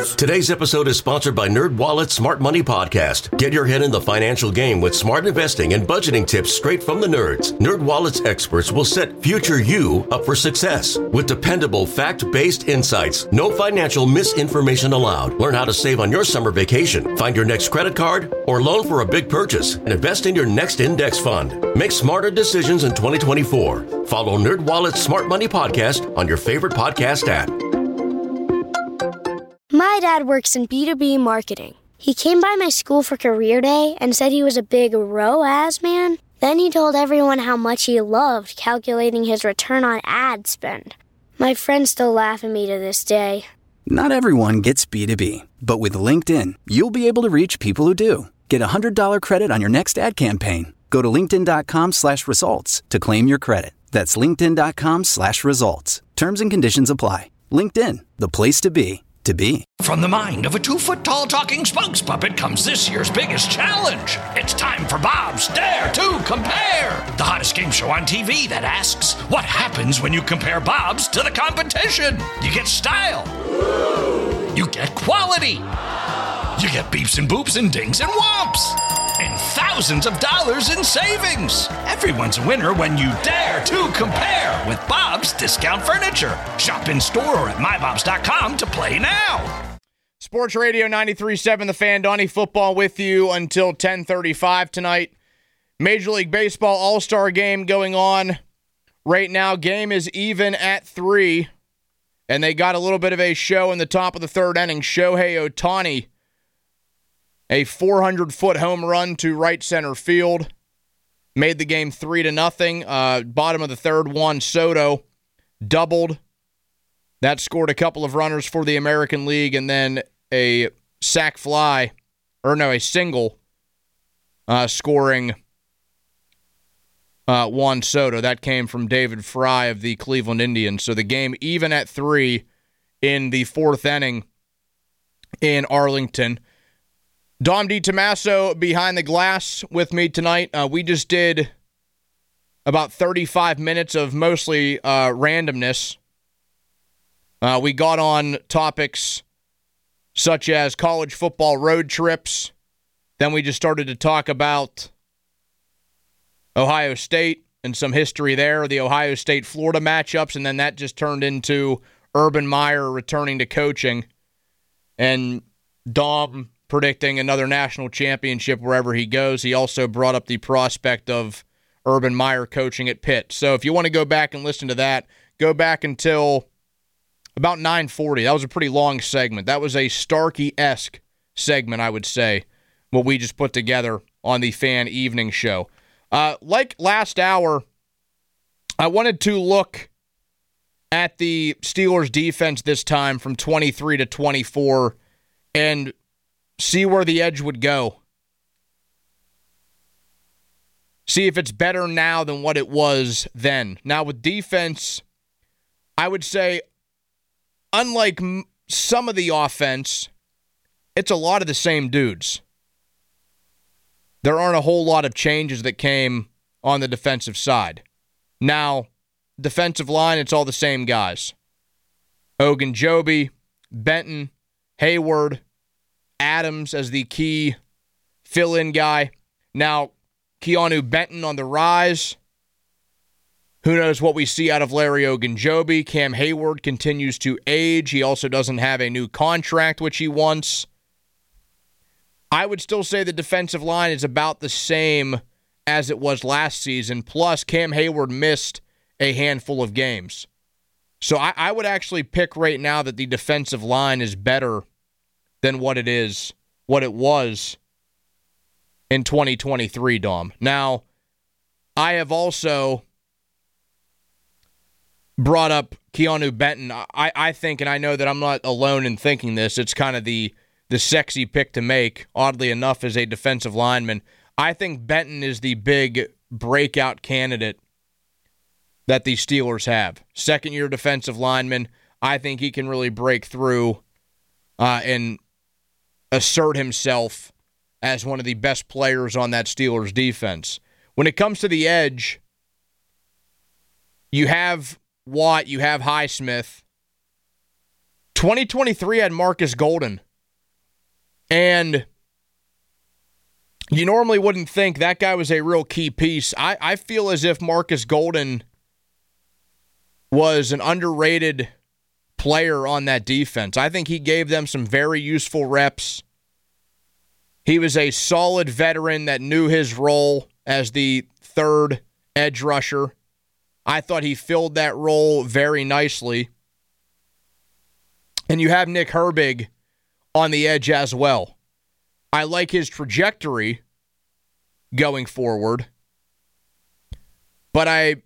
Today's episode is sponsored by NerdWallet's Smart Money Podcast. Get your head in the financial game with smart investing and budgeting tips straight from the nerds. NerdWallet's experts will set future you up for success with dependable, fact-based insights. No financial misinformation allowed. Learn how to save on your summer vacation, find your next credit card, or loan for a big purchase, and invest in your next index fund. Make smarter decisions in 2024. Follow NerdWallet's Smart Money Podcast on your favorite podcast app. My dad works in B2B marketing. He came by my school for career day and said he was a big ROAS man. Then he told everyone how much he loved calculating his return on ad spend. My friends still laugh at me to this day. Not everyone gets B2B, but with LinkedIn, you'll be able to reach people who do. Get a $100 credit on your next ad campaign. Go to linkedin.com/results to claim your credit. That's linkedin.com/results. Terms and conditions apply. LinkedIn, the place to be. From the mind of a 2-foot-tall talking spokes puppet comes this year's biggest challenge. It's time for Bob's Dare to Compare, the hottest game show on TV that asks, what happens when you compare Bob's to the competition? You get style. You get quality. You get beeps and boops and dings and whomps. And thousands of dollars in savings. Everyone's a winner when you dare to compare with Bob's Discount Furniture. Shop in store or at mybobs.com to play now. Sports Radio 93.7 The Fan. Donnie Football with you until 10:35 tonight. Major League Baseball All-Star Game going on right now. Game is even at 3. And they got a little bit of a show in the top of the third inning. Shohei Ohtani, a 400-foot home run to right center field, made the game 3-0. Bottom of the third, Juan Soto doubled. That scored a couple of runners for the American League, and then a single scoring Juan Soto. That came from David Fry of the Cleveland Indians. So the game even at 3 in the fourth inning in Arlington. Dom DiTomaso behind the glass with me tonight. We just did about 35 minutes of mostly randomness. We got on topics such as college football road trips. Then we just started to talk about Ohio State and some history there, the Ohio State-Florida matchups, and then that just turned into Urban Meyer returning to coaching and Dom predicting another national championship wherever he goes. He also brought up the prospect of Urban Meyer coaching at Pitt. So if you want to go back and listen to that, go back until about 9:40. That was a pretty long segment. That was a Starkey-esque segment, I would say, what we just put together on the Fan Evening Show. Like last hour, I wanted to look at the Steelers' defense this time from 23 to 24 and see where the edge would go. See if it's better now than what it was then. Now, with defense, I would say, unlike some of the offense, it's a lot of the same dudes. There aren't a whole lot of changes that came on the defensive side. Now, defensive line, it's all the same guys. Ogunjobi, Benton, Hayward, Adams as the key fill-in guy. Now, Keanu Benton on the rise. Who knows what we see out of Larry Ogunjobi. Cam Hayward continues to age. He also doesn't have a new contract, which he wants. I would still say the defensive line is about the same as it was last season. Plus, Cam Hayward missed a handful of games. So I would actually pick right now that the defensive line is better than what it was in 2023, Dom. Now, I have also brought up Keanu Benton. I think, and I know that I'm not alone in thinking this, it's kind of the sexy pick to make, oddly enough, as a defensive lineman. I think Benton is the big breakout candidate that the Steelers have. Second-year defensive lineman. I think he can really break through and assert himself as one of the best players on that Steelers defense. When it comes to the edge, you have Watt, you have Highsmith. 2023 had Marcus Golden. And you normally wouldn't think that guy was a real key piece. I feel as if Marcus Golden was an underrated player on that defense. I think he gave them some very useful reps. He was a solid veteran that knew his role as the third edge rusher. I thought he filled that role very nicely. And you have Nick Herbig on the edge as well. I like his trajectory going forward. But I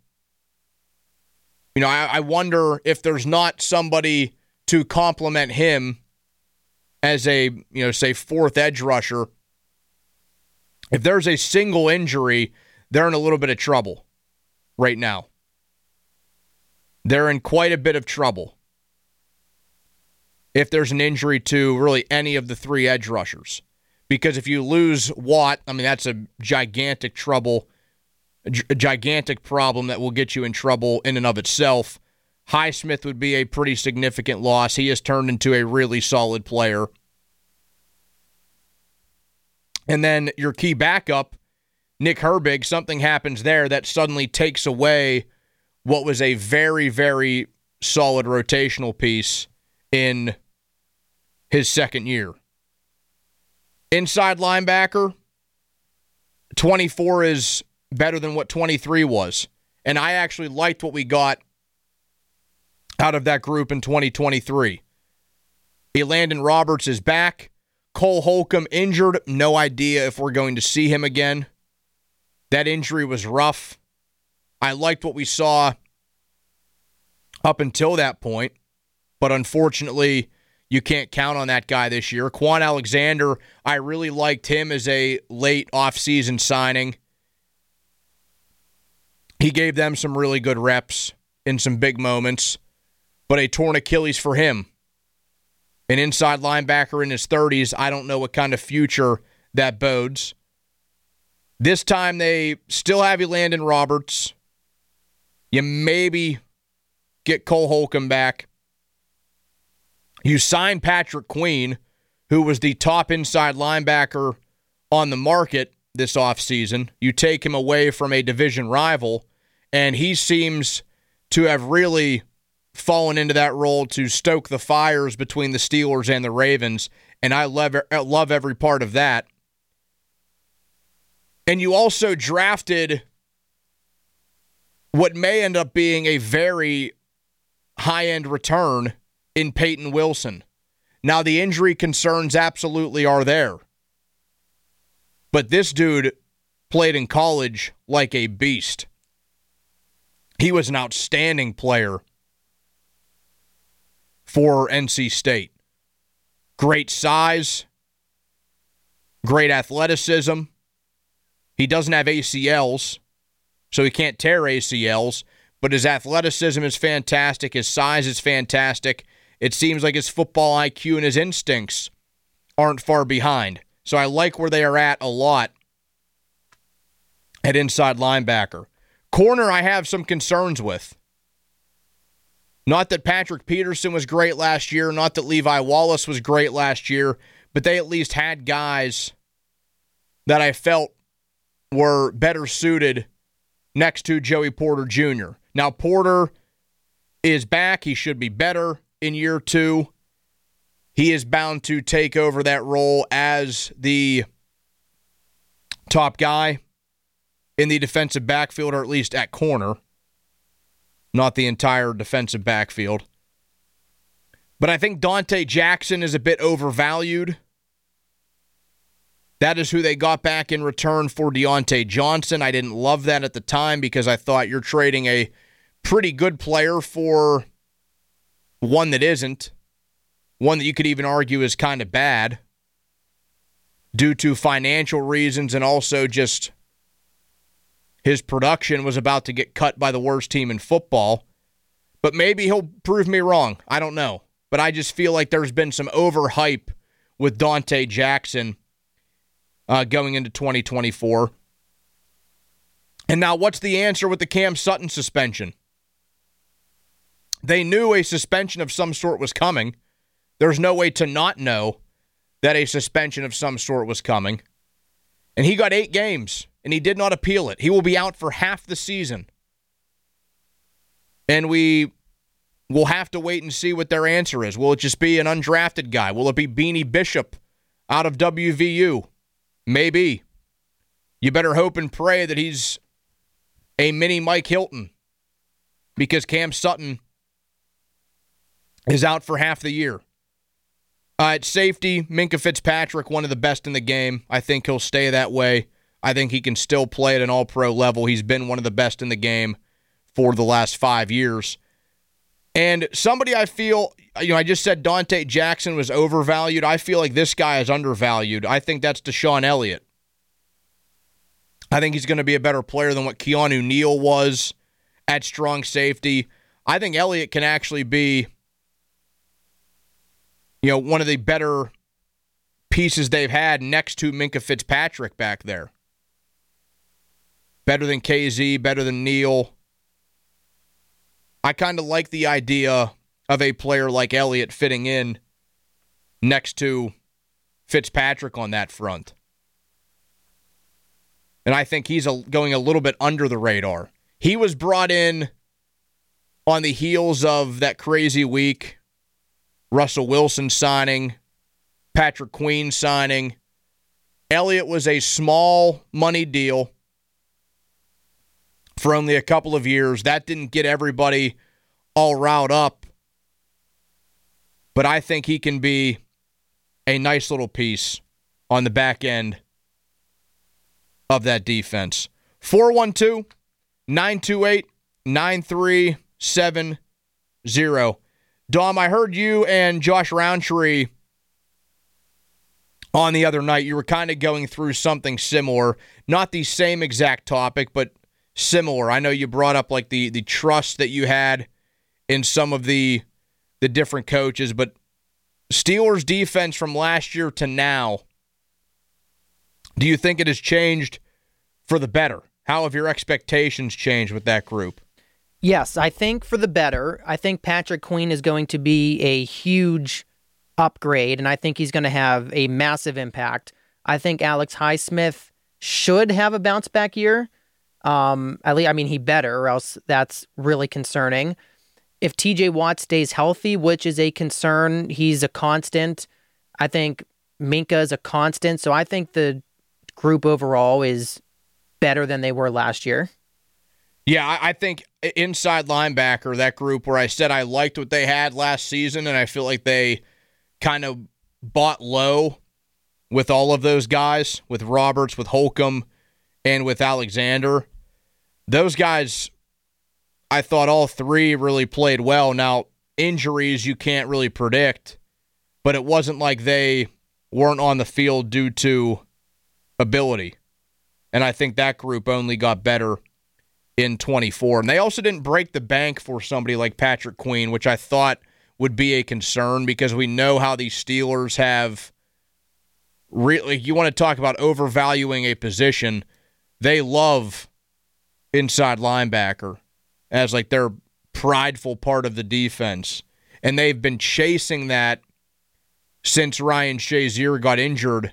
wonder if there's not somebody to complement him as a, say, fourth edge rusher. If there's a single injury, they're in a little bit of trouble right now. They're in quite a bit of trouble if there's an injury to really any of the three edge rushers. Because if you lose Watt, that's a gigantic trouble, a gigantic problem that will get you in trouble in and of itself. Highsmith would be a pretty significant loss. He has turned into a really solid player. And then your key backup, Nick Herbig, something happens there that suddenly takes away what was a very, very solid rotational piece in his second year. Inside linebacker, 24 is better than what 23 was. And I actually liked what we got out of that group in 2023. Elandon Roberts is back. Cole Holcomb injured. No idea if we're going to see him again. That injury was rough. I liked what we saw up until that point, but unfortunately, you can't count on that guy this year. Quan Alexander, I really liked him as a late offseason signing. He gave them some really good reps in some big moments, but a torn Achilles for him. An inside linebacker in his 30s, I don't know what kind of future that bodes. This time they still have Elandon Roberts. You maybe get Cole Holcomb back. You sign Patrick Queen, who was the top inside linebacker on the market this offseason. You take him away from a division rival, and he seems to have really fallen into that role to stoke the fires between the Steelers and the Ravens, and I love every part of that. And you also drafted what may end up being a very high-end return in Peyton Wilson. Now, the injury concerns absolutely are there. But this dude played in college like a beast. He was an outstanding player for NC State. Great size, great athleticism. He doesn't have ACLs, so he can't tear ACLs, but his athleticism is fantastic. His size is fantastic. It seems like his football IQ and his instincts aren't far behind. So I like where they are at a lot at inside linebacker. Corner, I have some concerns with. Not that Patrick Peterson was great last year, not that Levi Wallace was great last year, but they at least had guys that I felt were better suited next to Joey Porter Jr. Now, Porter is back. He should be better in year two. He is bound to take over that role as the top guy in the defensive backfield, or at least at corner, not the entire defensive backfield. But I think Dante Jackson is a bit overvalued. That is who they got back in return for Deontay Johnson. I didn't love that at the time because I thought you're trading a pretty good player for one that isn't. One that you could even argue is kind of bad due to financial reasons and also just his production was about to get cut by the worst team in football. But maybe he'll prove me wrong. I don't know. But I just feel like there's been some overhype with Dante Jackson going into 2024. And now what's the answer with the Cam Sutton suspension? They knew a suspension of some sort was coming. There's no way to not know that a suspension of some sort was coming. And he got 8 games, and he did not appeal it. He will be out for half the season. And we will have to wait and see what their answer is. Will it just be an undrafted guy? Will it be Beanie Bishop out of WVU? Maybe. You better hope and pray that he's a mini Mike Hilton, because Cam Sutton is out for half the year. At safety, Minkah Fitzpatrick, one of the best in the game. I think he'll stay that way. I think he can still play at an all-pro level. He's been one of the best in the game for the last 5 years. And somebody I feel, I just said Dante Jackson was overvalued. I feel like this guy is undervalued. I think that's Deshaun Elliott. I think he's going to be a better player than what Keanu Neal was at strong safety. I think Elliott can actually be, one of the better pieces they've had next to Minkah Fitzpatrick back there. Better than KZ, better than Neal. I kind of like the idea of a player like Elliott fitting in next to Fitzpatrick on that front. And I think he's going a little bit under the radar. He was brought in on the heels of that crazy week. Russell Wilson signing, Patrick Queen signing. Elliott was a small money deal for only a couple of years. That didn't get everybody all riled up. But I think he can be a nice little piece on the back end of that defense. 412-928-9370. Dom, I heard you and Josh Roundtree on the other night. You were kind of going through something similar. Not the same exact topic, but similar. I know you brought up like the trust that you had in some of the different coaches, but Steelers defense from last year to now, do you think it has changed for the better? How have your expectations changed with that group? Yes, I think for the better. I think Patrick Queen is going to be a huge upgrade, and I think he's going to have a massive impact. I think Alex Highsmith should have a bounce-back year. At least, he better, or else that's really concerning. If TJ Watt stays healthy, which is a concern, he's a constant. I think Minkah is a constant, so I think the group overall is better than they were last year. Yeah, I think inside linebacker, that group where I said I liked what they had last season, and I feel like they kind of bought low with all of those guys, with Roberts, with Holcomb, and with Alexander. Those guys, I thought all three really played well. Now, injuries you can't really predict, but it wasn't like they weren't on the field due to ability. And I think that group only got better in 24. And they also didn't break the bank for somebody like Patrick Queen, which I thought would be a concern because we know how these Steelers have really, you want to talk about overvaluing a position, they love inside linebacker as like their prideful part of the defense. And they've been chasing that since Ryan Shazier got injured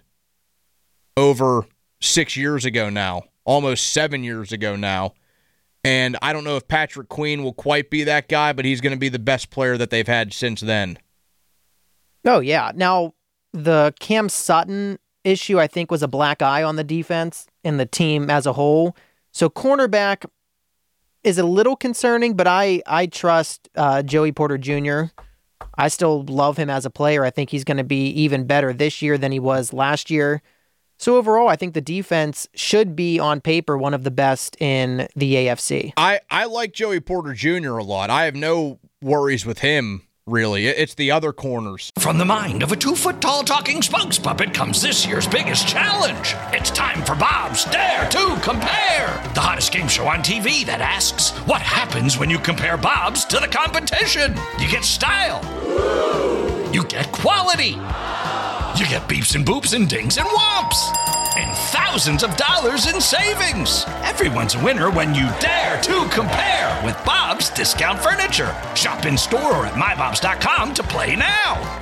over 6 years ago now, almost 7 years ago now. And I don't know if Patrick Queen will quite be that guy, but he's going to be the best player that they've had since then. Oh, yeah. Now, the Cam Sutton issue, I think, was a black eye on the defense and the team as a whole. So cornerback is a little concerning, but I trust Joey Porter Jr. I still love him as a player. I think he's going to be even better this year than he was last year. So overall, I think the defense should be, on paper, one of the best in the AFC. I like Joey Porter Jr. a lot. I have no worries with him, really. It's the other corners. From the mind of a 2-foot-tall talking spokes puppet comes this year's biggest challenge. It's time for Bob's Dare to Compare, the hottest game show on TV that asks, what happens when you compare Bob's to the competition? You get style. You get quality. You get beeps and boops and dings and whomps. And thousands of dollars in savings. Everyone's a winner when you dare to compare with Bob's Discount Furniture. Shop in store or at mybobs.com to play now.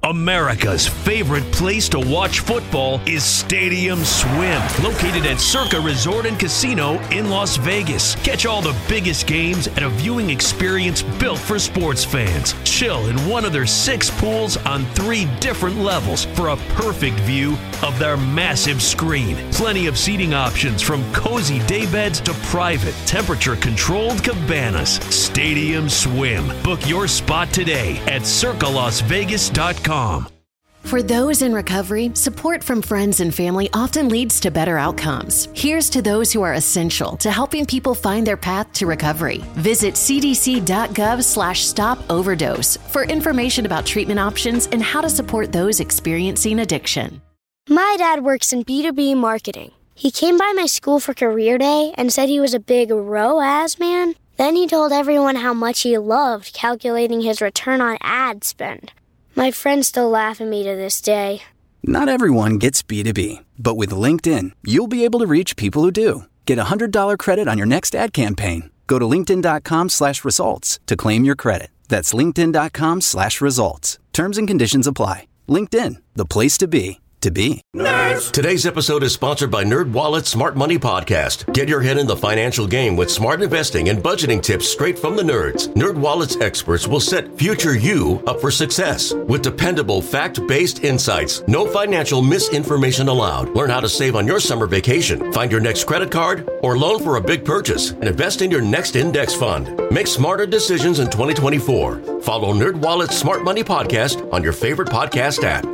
America's favorite place to watch football is Stadium Swim, located at Circa Resort and Casino in Las Vegas. Catch all the biggest games at a viewing experience built for sports fans. Chill in one of their 6 pools on 3 different levels for a perfect view of their massive screen. Plenty of seating options from cozy daybeds to private, temperature-controlled cabanas. Stadium Swim. Book your spot today at circalasvegas.com. For those in recovery, support from friends and family often leads to better outcomes. Here's to those who are essential to helping people find their path to recovery. Visit cdc.gov/stop-overdose for information about treatment options and how to support those experiencing addiction. My dad works in B2B marketing. He came by my school for career day and said he was a big ROAS man. Then he told everyone how much he loved calculating his return on ad spend. My friends still laugh at me to this day. Not everyone gets B2B, but with LinkedIn, you'll be able to reach people who do. Get a $100 credit on your next ad campaign. Go to linkedin.com/results to claim your credit. That's linkedin.com/results. Terms and conditions apply. LinkedIn, the place to be. Nerds! Today's episode is sponsored by NerdWallet's Smart Money Podcast. Get your head in the financial game with smart investing and budgeting tips straight from the nerds. NerdWallet's experts will set future you up for success with dependable, fact-based insights. No financial misinformation allowed. Learn how to save on your summer vacation, find your next credit card, or loan for a big purchase, and invest in your next index fund. Make smarter decisions in 2024. Follow NerdWallet's Smart Money Podcast on your favorite podcast app.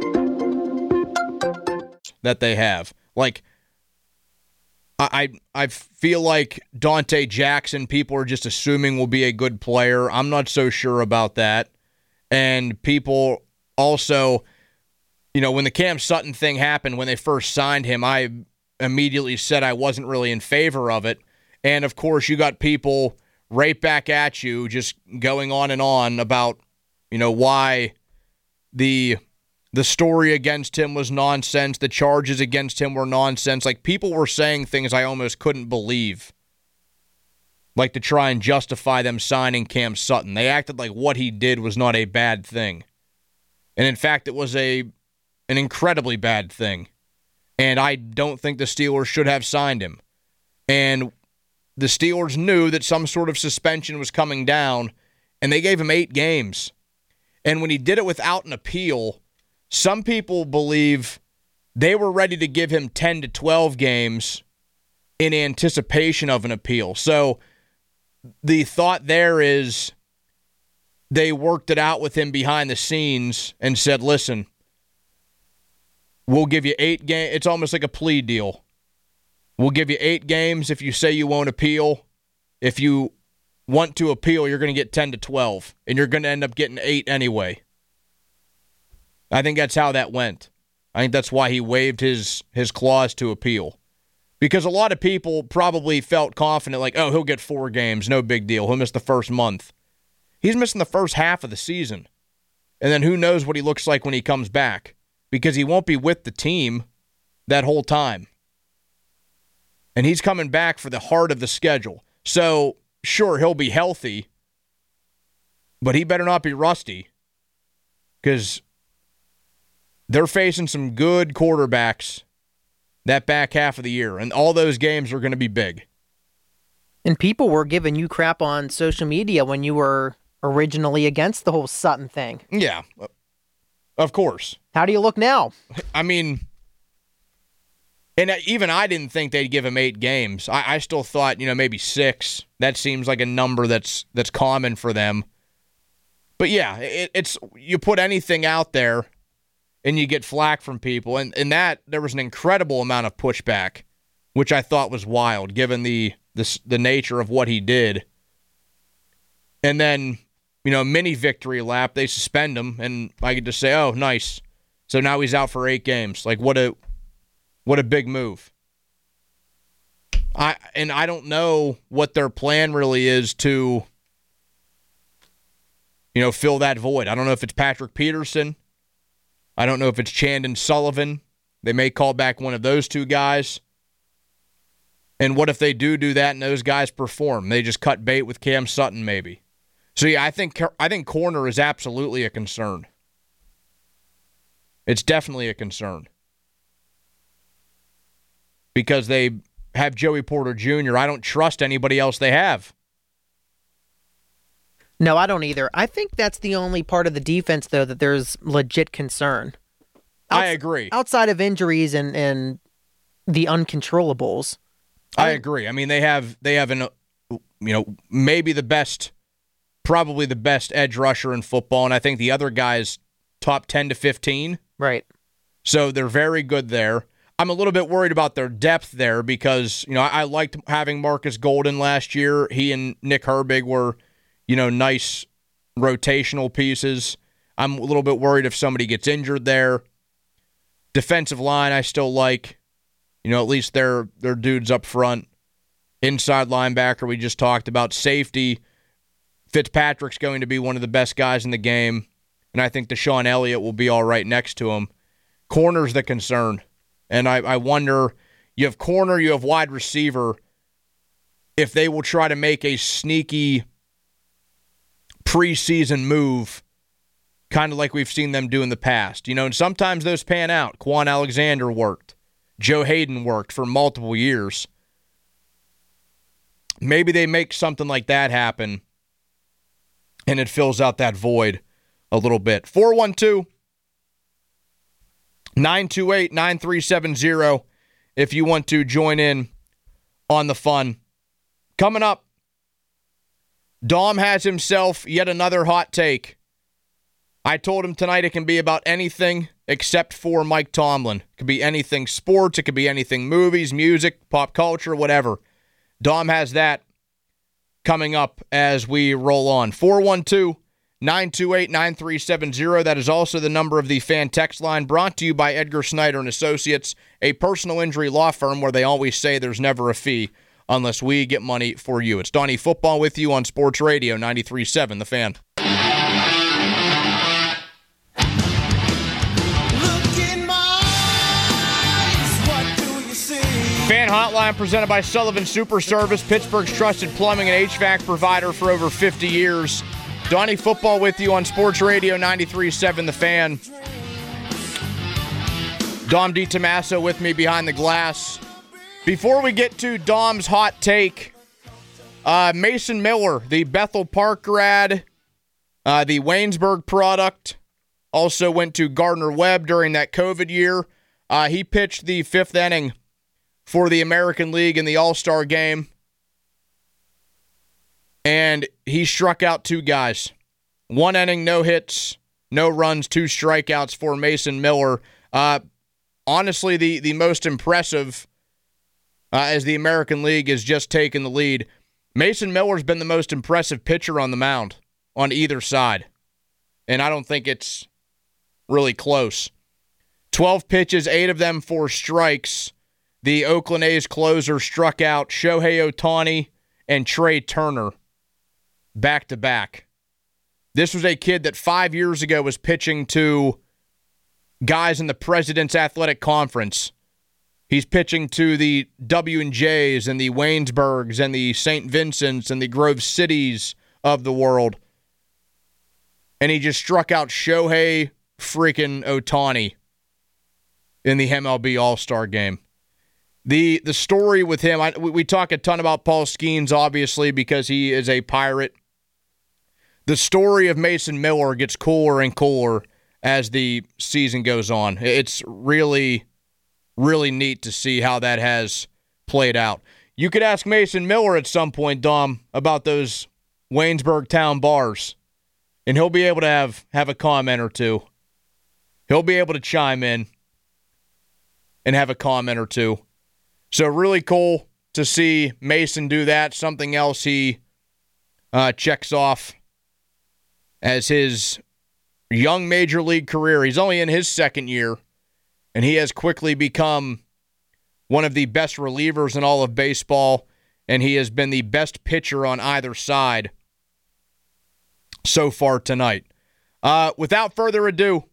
That they have. Like, I feel like Dante Jackson, people are just assuming will be a good player. I'm not so sure about that. And people also, when the Cam Sutton thing happened, when they first signed him, I immediately said I wasn't really in favor of it. And, of course, you got people right back at you just going on and on about, why the story against him was nonsense. The charges against him were nonsense. Like, people were saying things I almost couldn't believe. Like, to try and justify them signing Cam Sutton. They acted like what he did was not a bad thing. And, in fact, it was an incredibly bad thing. And I don't think the Steelers should have signed him. And the Steelers knew that some sort of suspension was coming down, and they gave him 8 games. And when he did it without an appeal, some people believe they were ready to give him 10 to 12 games in anticipation of an appeal. So the thought there is they worked it out with him behind the scenes and said, listen, we'll give you 8 games. It's almost like a plea deal. We'll give you 8 games if you say you won't appeal. If you want to appeal, you're going to get 10 to 12, and you're going to end up getting 8 anyway. I think that's how that went. I think that's why he waived his clause to appeal. Because a lot of people probably felt confident, like, oh, he'll get 4 games, no big deal. He'll miss the first month. He's missing the first half of the season. And then who knows what he looks like when he comes back. Because he won't be with the team that whole time. And he's coming back for the heart of the schedule. So, sure, he'll be healthy. But he better not be rusty. Because they're facing some good quarterbacks that back half of the year, and all those games are going to be big. And people were giving you crap on social media when you were originally against the whole Sutton thing. Yeah, of course. How do you look now? I mean, and even I didn't think they'd give him 8 games. I still thought, maybe 6. That seems like a number that's common for them. But yeah, it's you put anything out there, and you get flack from people. And that, there was an incredible amount of pushback, which I thought was wild, given the nature of what he did. And then, mini victory lap, they suspend him, and I could just say, oh, nice. So now he's out for 8 games. Like, what a big move. I don't know what their plan really is to, fill that void. I don't know if it's Patrick Peterson. I don't know if it's Chandon Sullivan. They may call back one of those 2 guys. And what if they do that and those guys perform? They just cut bait with Cam Sutton maybe. So, yeah, I think corner is absolutely a concern. It's definitely a concern. Because they have Joey Porter Jr. I don't trust anybody else they have. No, I don't either. I think that's the only part of the defense, though, that there's legit concern. I agree. Outside of injuries and the uncontrollables. I agree. I mean, they have an, maybe probably the best edge rusher in football, and I think the other guy's top 10 to 15. Right. So they're very good there. I'm a little bit worried about their depth there because, I liked having Marcus Golden last year. He and Nick Herbig were, nice rotational pieces. I'm a little bit worried if somebody gets injured there. Defensive line, I still like. At least they're dudes up front. Inside linebacker, we just talked about. Safety, Fitzpatrick's going to be one of the best guys in the game, and I think Deshaun Elliott will be all right next to him. Corner's the concern, and I wonder, you have corner, you have wide receiver, if they will try to make a sneaky preseason move, kind of like we've seen them do in the past. And sometimes those pan out. Quan Alexander worked. Joe Hayden worked for multiple years. Maybe they make something like that happen, and it fills out that void a little bit. 412-928-9370 if you want to join in on the fun. Coming up, Dom has himself yet another hot take. I told him tonight it can be about anything except for Mike Tomlin. It could be anything sports, it could be anything movies, music, pop culture, whatever. Dom has that coming up as we roll on. 412-928-9370. That is also the number of the fan text line, brought to you by Edgar Snyder and Associates, a personal injury law firm where they always say there's never a fee unless we get money for you. It's Donnie Football with you on Sports Radio 93.7 The Fan. Fan Hotline presented by Sullivan Super Service, Pittsburgh's trusted plumbing and HVAC provider for over 50 years. Donnie Football with you on Sports Radio 93.7 The Fan. Dom DiTomaso with me behind the glass. Before we get to Dom's hot take, Mason Miller, the Bethel Park grad, the Waynesburg product, also went to Gardner-Webb during that COVID year. He pitched the fifth inning for the American League in the All-Star game, and he struck out two guys. One inning, no hits, no runs, two strikeouts for Mason Miller. Honestly, the most impressive, as the American League has just taken the lead, Mason Miller's been the most impressive pitcher on the mound on either side, and I don't think it's really close. 12 pitches, 8 of them for strikes. The Oakland A's closer struck out Shohei Ohtani and Trey Turner back-to-back. This was a kid that 5 years ago was pitching to guys in the President's Athletic Conference. He's pitching to the W&Js and the Waynesburgs and the St. Vincents and the Grove Cities of the world. And he just struck out Shohei freaking Ohtani in the MLB All-Star game. The story with him, we talk a ton about Paul Skeens, obviously, because he is a Pirate. The story of Mason Miller gets cooler and cooler as the season goes on. It's really, really neat to see how that has played out. You could ask Mason Miller at some point, Dom, about those Waynesburg town bars, and he'll be able to have a comment or two. He'll be able to chime in and have a comment or two. So really cool to see Mason do that. Something else he checks off as his young major league career. He's only in his second year, and he has quickly become one of the best relievers in all of baseball, and he has been the best pitcher on either side so far tonight. Without further ado,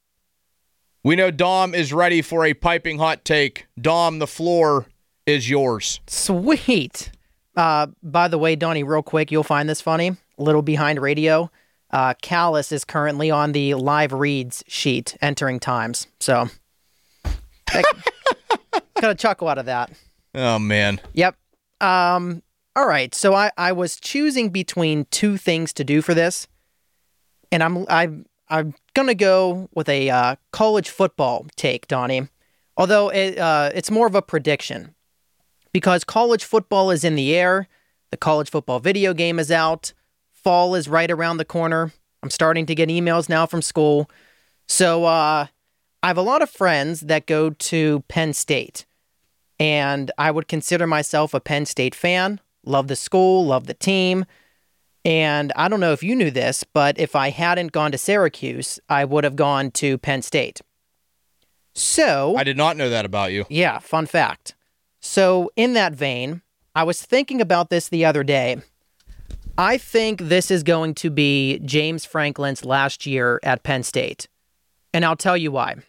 we know Dom is ready for a piping hot take. Dom, the floor is yours. Sweet. By the way, Donnie, real quick, you'll find this funny. A little behind radio. Callis is currently on the live reads sheet entering times. So, got a chuckle out of that. Oh, man. Yep. All right. So I was choosing between two things to do for this, and I'm gonna go with a college football take, Donnie. Although it's more of a prediction, because college football is in the air. The college football video game is out. Fall is right around the corner. I'm starting to get emails now from school. So I have a lot of friends that go to Penn State, and I would consider myself a Penn State fan. Love the school, love the team. And I don't know if you knew this, but if I hadn't gone to Syracuse, I would have gone to Penn State. So I did not know that about you. Yeah, fun fact. So in that vein, I was thinking about this the other day. I think this is going to be James Franklin's last year at Penn State. And I'll tell you why.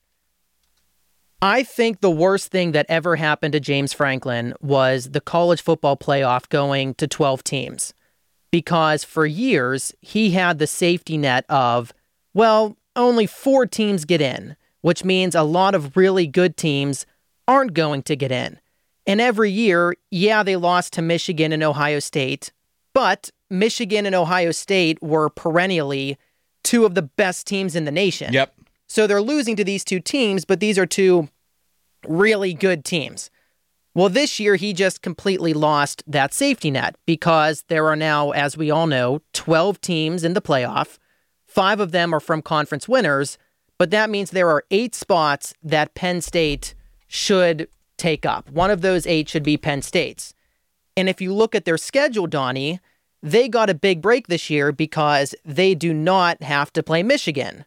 I think the worst thing that ever happened to James Franklin was the college football playoff going to 12 teams. Because for years, he had the safety net of, well, only 4 teams get in, which means a lot of really good teams aren't going to get in. And every year, yeah, they lost to Michigan and Ohio State, but Michigan and Ohio State were perennially 2 of the best teams in the nation. Yep. So they're losing to these 2 teams, but these are 2 really good teams. Well, this year, he just completely lost that safety net because there are now, as we all know, 12 teams in the playoff. 5 of them are from conference winners, but that means there are 8 spots that Penn State should take up. One of those 8 should be Penn State's. And if you look at their schedule, Donnie, they got a big break this year because they do not have to play Michigan.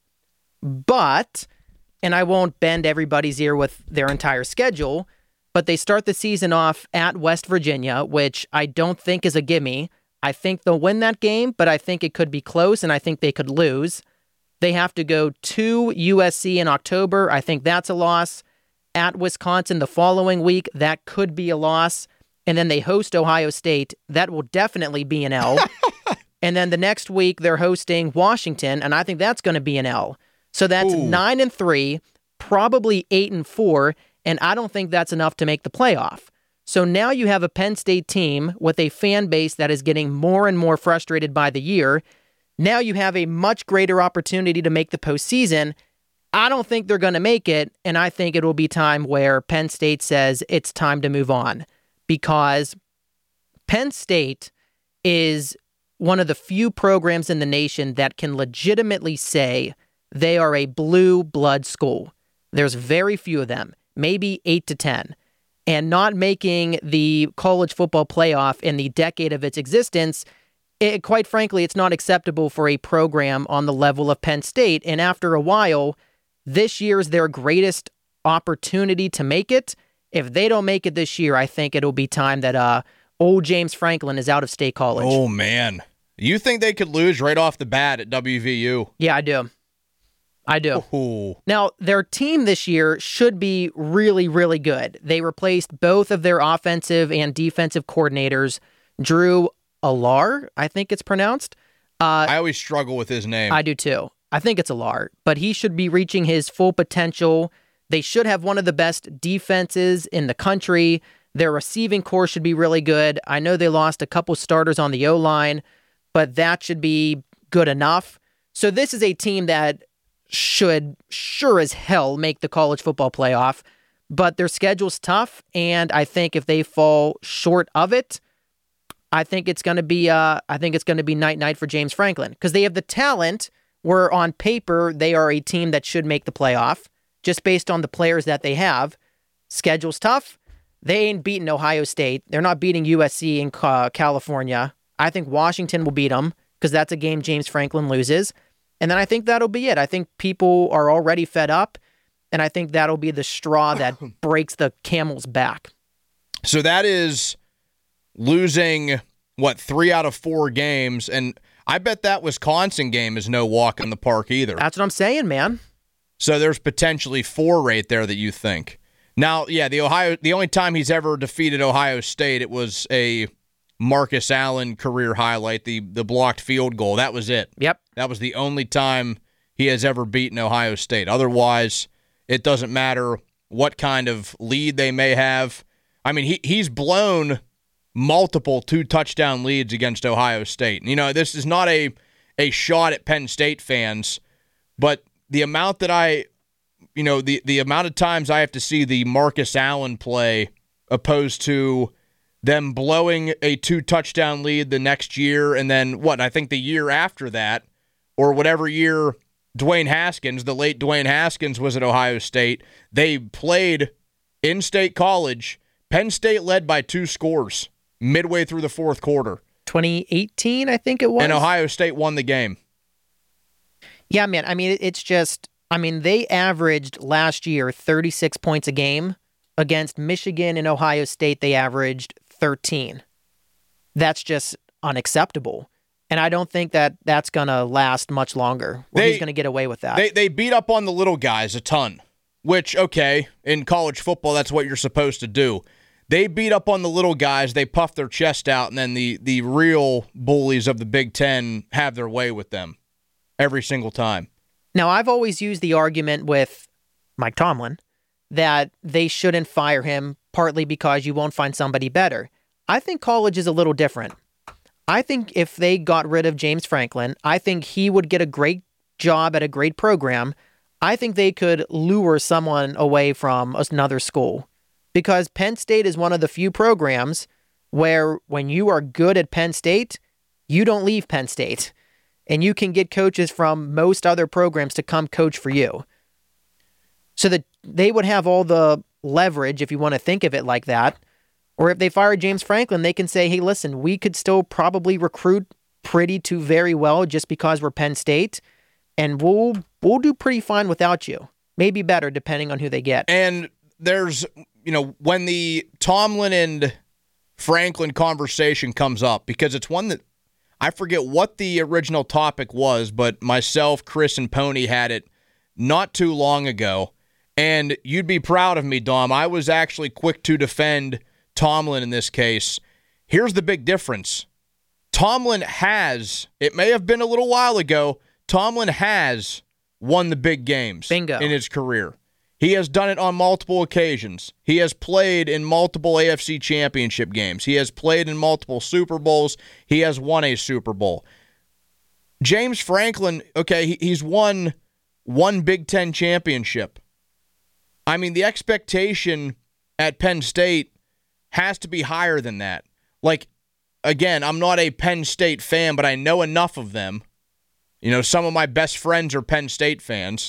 But, and I won't bend everybody's ear with their entire schedule, but they start the season off at West Virginia, which I don't think is a gimme. I think they'll win that game, but I think it could be close, and I think they could lose. They have to go to USC in October. I think that's a loss. At Wisconsin the following week, that could be a loss. And then they host Ohio State. That will definitely be an L. And then the next week, they're hosting Washington, and I think that's going to be an L. So that's 9-3, probably 8-4, and I don't think that's enough to make the playoff. So now you have a Penn State team with a fan base that is getting more and more frustrated by the year. Now you have a much greater opportunity to make the postseason. I don't think they're going to make it, and I think it will be time where Penn State says it's time to move on. Because Penn State is one of the few programs in the nation that can legitimately say they are a blue blood school. There's very few of them, maybe 8 to 10. And not making the college football playoff in the decade of its existence, quite frankly, it's not acceptable for a program on the level of Penn State. And after a while, this year's their greatest opportunity to make it. If they don't make it this year, I think it'll be time that old James Franklin is out of state college. Oh, man. You think they could lose right off the bat at WVU? Yeah, I do. I do. Ooh. Now, their team this year should be really, really good. They replaced both of their offensive and defensive coordinators. Drew Allar, I think it's pronounced. I always struggle with his name. I do too. I think it's Allar, but he should be reaching his full potential. They should have one of the best defenses in the country. Their receiving core should be really good. I know they lost a couple starters on the O-line, but that should be good enough. So this is a team that should sure as hell make the college football playoff, but their schedule's tough, and I think if they fall short of it, I think it's going to be night-night for James Franklin, because they have the talent where on paper they are a team that should make the playoff. Just based on the players that they have. Schedule's tough. They ain't beating Ohio State. They're not beating USC in California. I think Washington will beat them because that's a game James Franklin loses. And then I think that'll be it. I think people are already fed up, and I think that'll be the straw that breaks the camel's back. So that is losing, 3 out of 4 games, and I bet that Wisconsin game is no walk in the park either. That's what I'm saying, man. So there's potentially 4 right there that you think. Now, yeah, the only time he's ever defeated Ohio State, it was a Marcus Allen career highlight, the blocked field goal. That was it. Yep. That was the only time he has ever beaten Ohio State. Otherwise, it doesn't matter what kind of lead they may have. I mean, he's blown multiple 2-touchdown leads against Ohio State. You know, this is not a shot at Penn State fans, but the amount that the amount of times I have to see the Marcus Allen play opposed to them blowing a 2-touchdown lead the next year, and then I think the year after that, or whatever year Dwayne Haskins, the late Dwayne Haskins, was at Ohio State, they played in State College. Penn State led by 2 scores midway through the fourth quarter. 2018, I think it was. And Ohio State won the game. Yeah, man. I mean, it's just, they averaged last year 36 points a game. Against Michigan and Ohio State, they averaged 13. That's just unacceptable. And I don't think that that's going to last much longer. He's going to get away with that. They beat up on the little guys a ton, which, okay, in college football, that's what you're supposed to do. They beat up on the little guys, they puff their chest out, and then the real bullies of the Big Ten have their way with them every single time. Now, I've always used the argument with Mike Tomlin that they shouldn't fire him, partly because you won't find somebody better. I think college is a little different. I think if they got rid of James Franklin, I think he would get a great job at a great program. I think they could lure someone away from another school, because Penn State is one of the few programs where when you are good at Penn State, you don't leave Penn State, and you can get coaches from most other programs to come coach for you. So that they would have all the leverage, if you want to think of it like that. Or if they fire James Franklin, they can say, hey, listen, we could still probably recruit pretty to very well just because we're Penn State, and we'll do pretty fine without you. Maybe better, depending on who they get. And there's, when the Tomlin and Franklin conversation comes up, because it's one that I forget what the original topic was, but myself, Chris, and Pony had it not too long ago. And you'd be proud of me, Dom. I was actually quick to defend Tomlin in this case. Here's the big difference. Tomlin has, it may have been a little while ago, Tomlin has won the big games Bingo. In his career. He has done it on multiple occasions. He has played in multiple AFC championship games. He has played in multiple Super Bowls. He has won a Super Bowl. James Franklin, okay, he's won one Big Ten championship. I mean, the expectation at Penn State has to be higher than that. Like, again, I'm not a Penn State fan, but I know enough of them. Some of my best friends are Penn State fans.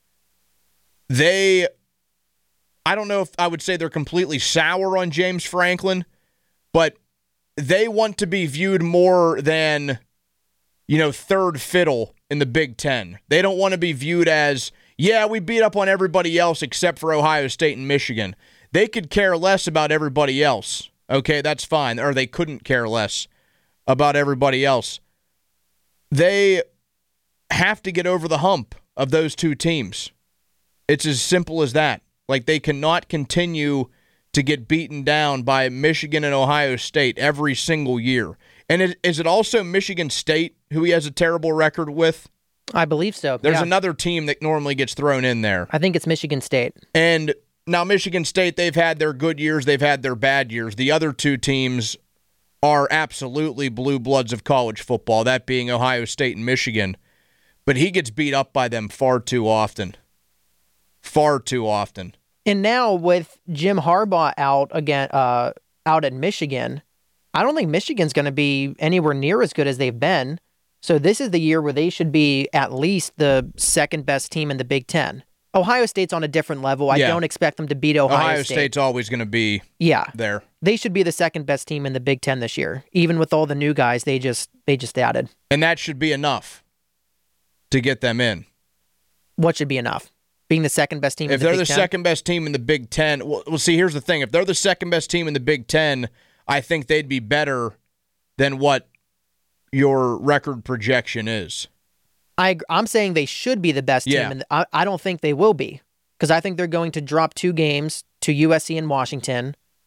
I don't know if I would say they're completely sour on James Franklin, but they want to be viewed more than, third fiddle in the Big Ten. They don't want to be viewed as, yeah, we beat up on everybody else except for Ohio State and Michigan. They could care less about everybody else. Okay, that's fine. Or they couldn't care less about everybody else. They have to get over the hump of those two teams. It's as simple as that. Like, they cannot continue to get beaten down by Michigan and Ohio State every single year. And is it also Michigan State who he has a terrible record with? I believe so. There's another team that normally gets thrown in there. I think it's Michigan State. And now Michigan State, they've had their good years, they've had their bad years. The other two teams are absolutely blue bloods of college football, that being Ohio State and Michigan. But he gets beat up by them far too often. Far too often. And now with Jim Harbaugh out at Michigan, I don't think Michigan's going to be anywhere near as good as they've been. So this is the year where they should be at least the second best team in the Big Ten. Ohio State's on a different level. I don't expect them to beat Ohio State. State's always going to be there. They should be the second best team in the Big Ten this year. Even with all the new guys they just added. And that should be enough to get them in. What should be enough? Being the second best team in the Big Ten? If they're the second best team in the Big Ten, well, see, here's the thing. If they're the second best team in the Big Ten, I think they'd be better than what your record projection is. I'm saying they should be the best team. And I don't think they will be, because I think they're going to drop 2 games to USC and Washington.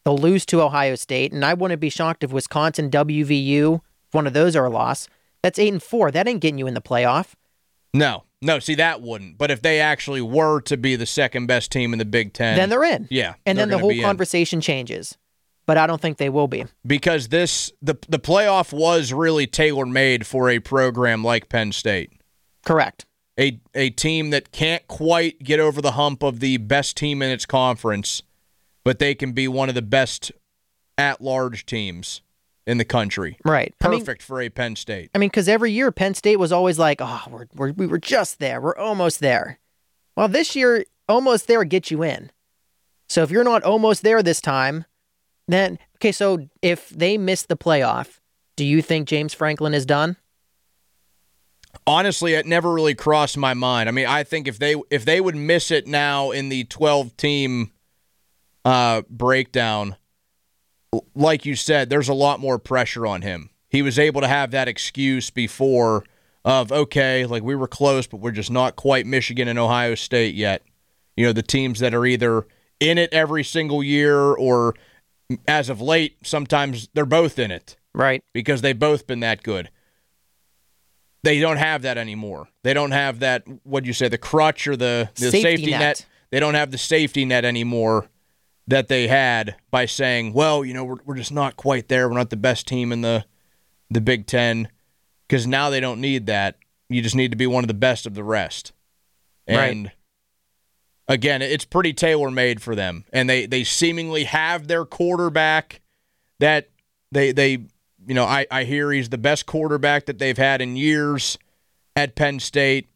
They'll lose to Ohio State, and I wouldn't be shocked if Wisconsin, WVU, if one of those are a loss. That's 8-4. That ain't getting you in the playoff. No, see, that wouldn't. But if they actually were to be the second best team in the Big Ten, then they're in. Yeah. And then the whole conversation changes. But I don't think they will be. Because the playoff was really tailor-made for a program like Penn State. Correct. A team that can't quite get over the hump of the best team in its conference, but they can be one of the best at-large teams in the country. Right. Perfect for a Penn State. I mean, because every year Penn State was always like, oh, we were just there. We're almost there. Well, this year, almost there gets you in. So if you're not almost there this time, then, okay, so if they miss the playoff, do you think James Franklin is done? Honestly, it never really crossed my mind. I mean, I think if they would miss it now in the 12-team breakdown, like you said, there's a lot more pressure on him. He was able to have that excuse before of, okay, like we were close, but we're just not quite Michigan and Ohio State yet. You know, the teams that are either in it every single year or, as of late, sometimes they're both in it. Right. Because they've both been that good. They don't have that anymore. They don't have that, what'd you say, the crutch or the safety net. They don't have the safety net anymore that they had by saying, well, you know, we're just not quite there. We're not the best team in the Big Ten. Because now they don't need that. You just need to be one of the best of the rest. And again, it's pretty tailor-made for them. And they seemingly have their quarterback that they you know, I hear he's the best quarterback that they've had in years at Penn State.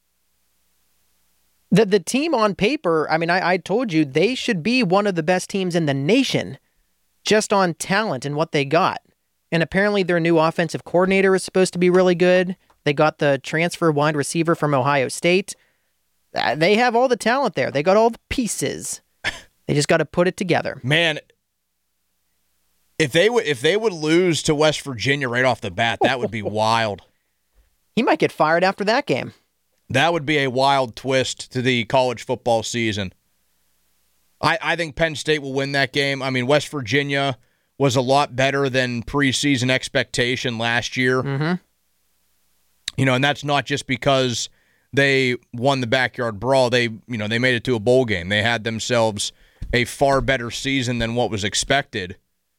The team on paper, I mean, I told you, they should be one of the best teams in the nation just on talent and what they got. And apparently their new offensive coordinator is supposed to be really good. They got the transfer wide receiver from Ohio State. They have all the talent there. They got all the pieces. They just got to put it together. Man, if they would lose to West Virginia right off the bat, that would be wild. He might get fired after that game. That would be a wild twist to the college football season. I think Penn State will win that game. I mean, West Virginia was a lot better than preseason expectation last year. Mm-hmm. You know, and that's not just because they won the backyard brawl. They made it to a bowl game. They had themselves a far better season than what was expected.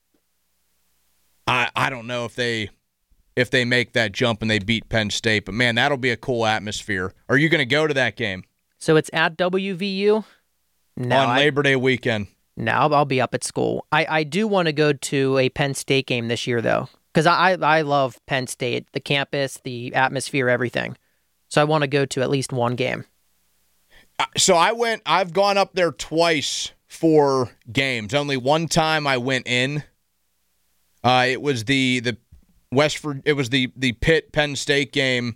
I don't know if they make that jump and they beat Penn State, but man, that'll be a cool atmosphere. Are you going to go to that game? So it's at WVU? No, on Labor Day weekend. No, I'll be up at school. I do want to go to a Penn State game this year, though, because I love Penn State, the campus, the atmosphere, everything. So I want to go to at least one game. So I've gone up there twice for games. Only one time I went in. It was the Pitt Penn State game,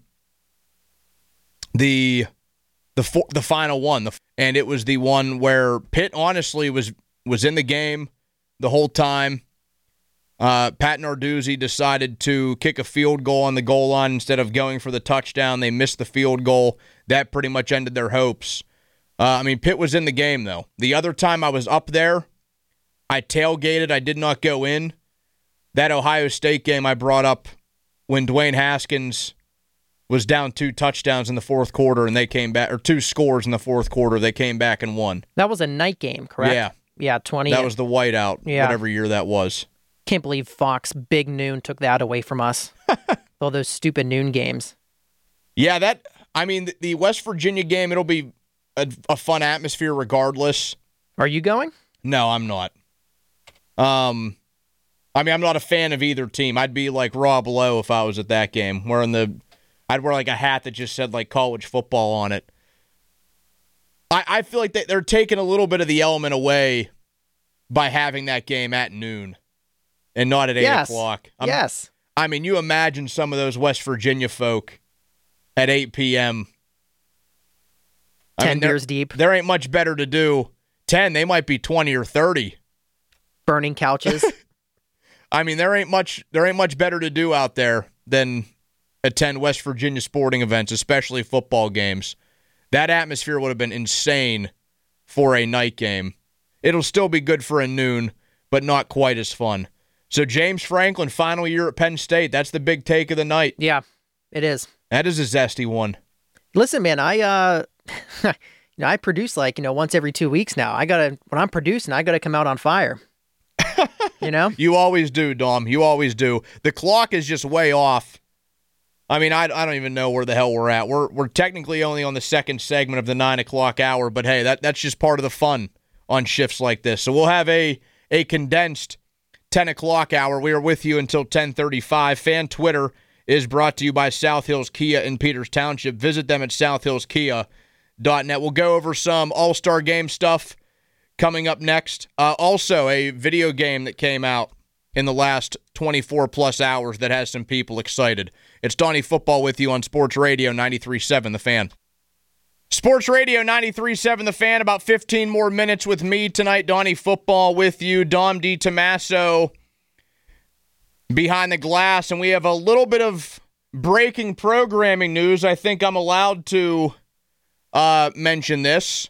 the final one, and it was the one where Pitt honestly was in the game the whole time. Pat Narduzzi decided to kick a field goal on the goal line instead of going for the touchdown. They missed the field goal. That pretty much ended their hopes. I mean, Pitt was in the game, though. The other time I was up there, I tailgated. I did not go in. That Ohio State game I brought up when Dwayne Haskins was down 2 touchdowns in the fourth quarter, and they came back, or 2 scores in the fourth quarter. They came back and won. That was a night game, correct? Yeah. Yeah, 20. That was the whiteout, whatever year that was. Can't believe Fox Big Noon took that away from us. All those stupid noon games. Yeah, the West Virginia game, it'll be a fun atmosphere regardless. Are you going? No, I'm not. I'm not a fan of either team. I'd be like Rob Lowe if I was at that game, I'd wear like a hat that just said like college football on it. I feel like they're taking a little bit of the element away by having that game at noon and not at 8 o'clock. Yes. I mean, you imagine some of those West Virginia folk at 8 p.m. 10 beers deep. There ain't much better to do. 10, they might be 20 or 30. Burning couches. I mean, there ain't much better to do out there than attend West Virginia sporting events, especially football games. That atmosphere would have been insane for a night game. It'll still be good for a noon, but not quite as fun. So James Franklin, final year at Penn State. That's the big take of the night. Yeah, it is. That is a zesty one. Listen, man, I I produce once every 2 weeks now. When I'm producing, I gotta come out on fire. You always do, Dom. You always do. The clock is just way off. I mean, I don't even know where the hell we're at. We're technically only on the second segment of the 9 o'clock hour, but hey, that's just part of the fun on shifts like this. So we'll have a condensed 10 o'clock hour. We are with you until 10:35. Fan Twitter is brought to you by South Hills Kia in Peters Township. Visit them at southhillskia.net. We'll go over some All-Star Game stuff coming up next. Also, a video game that came out in the last 24-plus hours that has some people excited. It's Donnie Football with you on Sports Radio 93.7 The Fan. Sports Radio 93.7 The Fan, about 15 more minutes with me tonight. Donnie Football with you. Dom DiTomaso behind the glass, and we have a little bit of breaking programming news. I think I'm allowed to mention this.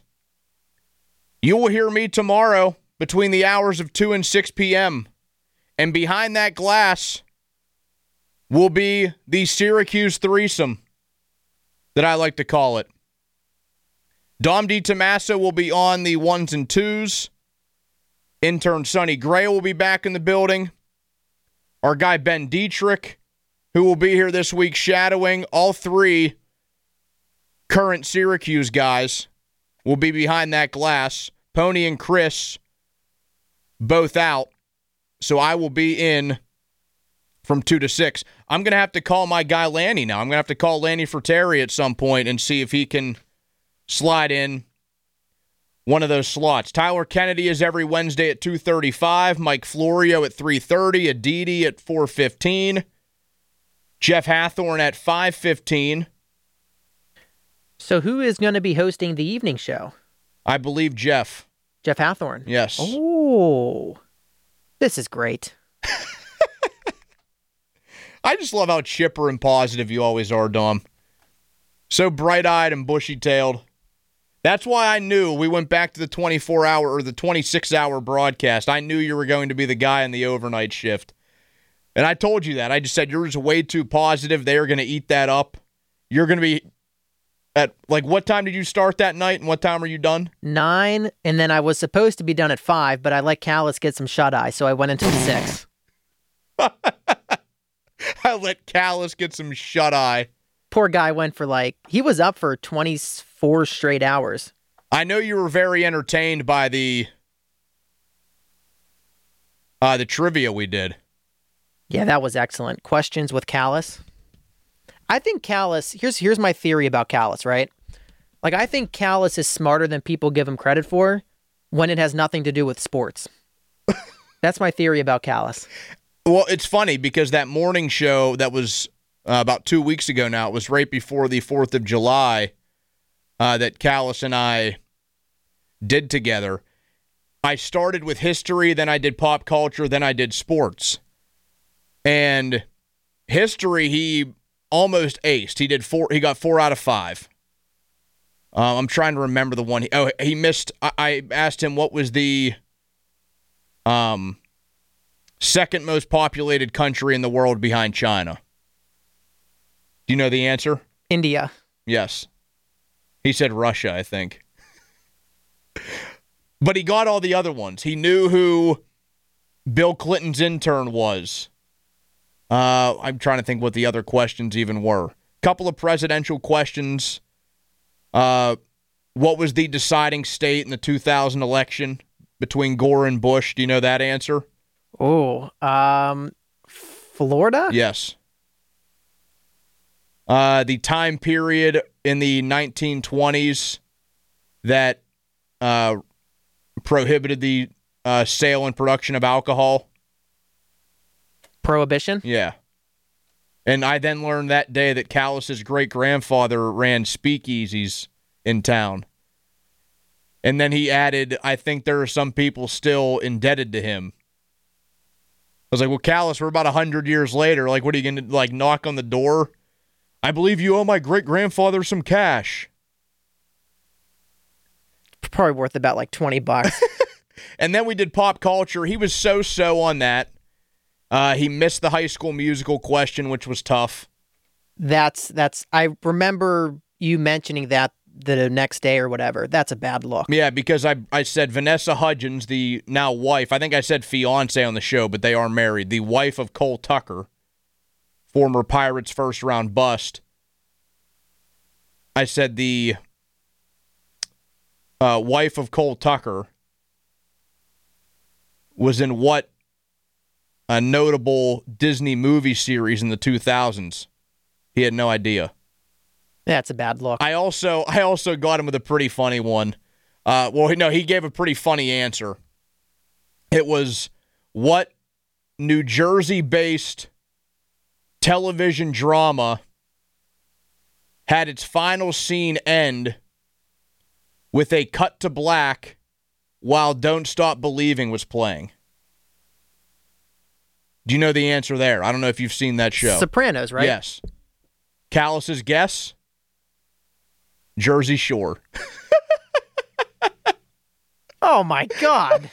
You will hear me tomorrow between the hours of 2 and 6 p.m., and behind that glass will be the Syracuse threesome that I like to call it. Dom DiTomaso will be on the ones and twos. Intern Sonny Gray will be back in the building. Our guy Ben Dietrich, who will be here this week shadowing. All three current Syracuse guys will be behind that glass. Pony and Chris both out. So I will be in from 2 to 6. I'm going to have to call my guy Lanny now. I'm going to have to call Lanny Fratteri at some point and see if he can slide in one of those slots. Tyler Kennedy is every Wednesday at 2:35. Mike Florio at 3:30. Aditi at 4:15. Jeff Hathorn at 5:15. So who is going to be hosting the evening show? I believe Jeff. Jeff Hathorn? Yes. Oh, this is great. I just love how chipper and positive you always are, Dom. So bright-eyed and bushy-tailed. That's why I knew we went back to the 24-hour or the 26-hour broadcast. I knew you were going to be the guy in the overnight shift. And I told you that. I just said, you're just way too positive. They are going to eat that up. You're going to be at, what time did you start that night and what time are you done? 9, and then I was supposed to be done at 5, but I let Callis get some shut-eye, so I went until 6. I let Callis get some shut-eye. Poor guy went for he was up for 24 straight hours. I know you were very entertained by the trivia we did. Yeah, that was excellent. Questions with Callis. I think Callis, here's my theory about Callis, right? I think Callis is smarter than people give him credit for when it has nothing to do with sports. That's my theory about Callis. Well, it's funny because that morning show that was about 2 weeks ago now, it was right before the 4th of July that Callis and I did together. I started with history, then I did pop culture, then I did sports. And history, he almost aced. He got 4 out of 5. I'm trying to remember the one. He missed. I asked him what was the second most populated country in the world behind China. Do you know the answer? India. Yes. He said Russia, I think. But he got all the other ones. He knew who Bill Clinton's intern was. I'm trying to think what the other questions even were. Couple of presidential questions. What was the deciding state in the 2000 election between Gore and Bush? Do you know that answer? Oh, Florida? Yes. The time period in the 1920s that prohibited the sale and production of alcohol. Prohibition? Yeah. And I then learned that day that Callis's great-grandfather ran speakeasies in town. And then he added, I think there are some people still indebted to him. I was like, well, Callis, we're about 100 years later. What are you going to, knock on the door? I believe you owe my great-grandfather some cash. Probably worth about $20. And then we did pop culture. He was so on that. He missed the High School Musical question, which was tough. That's. I remember you mentioning that the next day or whatever. That's a bad look. Yeah, because I said Vanessa Hudgens, the now wife. I think I said fiance on the show, but they are married. The wife of Cole Tucker, former Pirates first-round bust. I said the wife of Cole Tucker was in what a notable Disney movie series in the 2000s. He had no idea. That's a bad look. I also got him with a pretty funny one. He gave a pretty funny answer. It was, what New Jersey-based television drama had its final scene end with a cut to black while Don't Stop Believing was playing? Do you know the answer there? I don't know if you've seen that show. Sopranos, right? Yes. Callus's guess? Jersey Shore. Oh, my God.